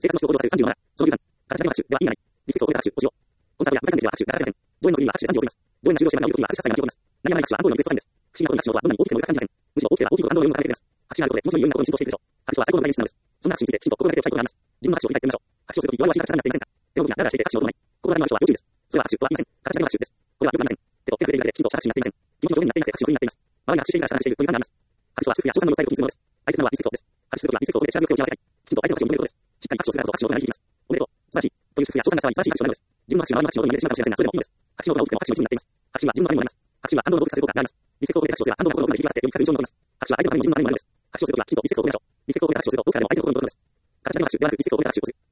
生活の質を向上させる37。その13。形だけは拍手では意味がない。リスペクトを覚えた拍手をしよう。コンサートや無観客では拍手が流せません。防衛の国は拍手で賛辞を送ります。防衛が終了してまでなお時は拍手喝采が鳴き起こります。何やらない拍手は暗号のリクエストサインです。不思議なことに拍手はどんなに大きくても揺さかりません。むしろ大きければ大きいほど感動を呼ぶのが出ます。拍手があることで、もちろん有意なことに浸透していくでしょう。拍手は最高の概念質なのです。そんな拍手について、きちんと心がけておきたいことがあります。自分の拍手を理解してみましょう。拍手をするとき弱々しな形になっていませんか？手の動きがダラダラしていて拍手を踊らない。心がない拍手は要注意です。それは拍手とは言いません。形だけの拍手です。これはよくありません。手と手が触れるだけできちんとした拍手になっていません。気持ちの上になっていなくて拍手の上になっています。周りが拍手しているからしたがっているという感があります。拍手は祝福や称賛の伝えるときにするものです。大切なのはリスペクトです。拍手するときはリスペクトを込めて力強く手を合わせたい。きちんと相手の拍手を求めることです。しっかり拍手をするからこそ拍手の音が響きます。おめでとう。素晴らしい。という祝福や称賛がさらに素晴らしい拍手をなるのです。自分の拍手が周りの拍手の音になってしまうかもしれませんが、それでもいいのです。拍手の音が大きくても拍手の一部になっています。拍手は自分のためにもなります。拍手は感動を増幅させる効果があります。リスペクトを込めて拍手をすれば感動が心の奥まで響き渡ってより深く印象に残ります。拍手は相手のためにも自分のためにもなるのです。拍手をするときはきちんとリスペクトを込めましょう。リスペクトを込めて拍手をすると大きなでも相手の心の動きです。形だけの拍手ではなくリスペクトを込めて拍手をする。